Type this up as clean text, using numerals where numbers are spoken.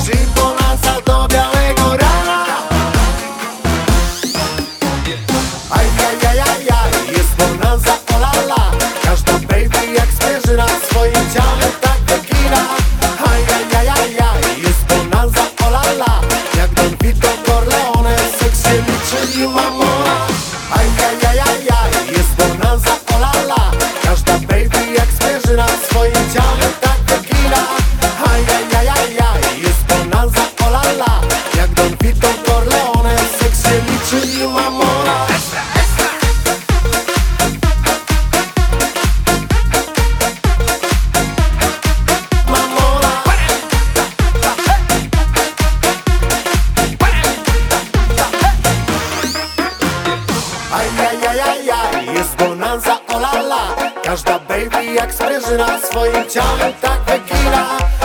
Dzień bonanza do białego rana. Ajajajajaj, jest bonanza, o la la. Każda baby jak zwierzyna swoim ciałem tak wygina. Ajajajajaj, jest bonanza, o la la. Jak Don Vito Corleone, seks się liczy i mamona. Ajajajajaj, jest bonanza, o la la. Każda baby jak zwierzyna swoim ciałem tak wygina. Ajajajajaj, jest bonanza, o la la. Jak Don Vito Corleone, seks się liczy i mamona. Ajajajajaj, jest bonanza, o la la. Każda baby jak sprężyna swoim ciałem tak wygina.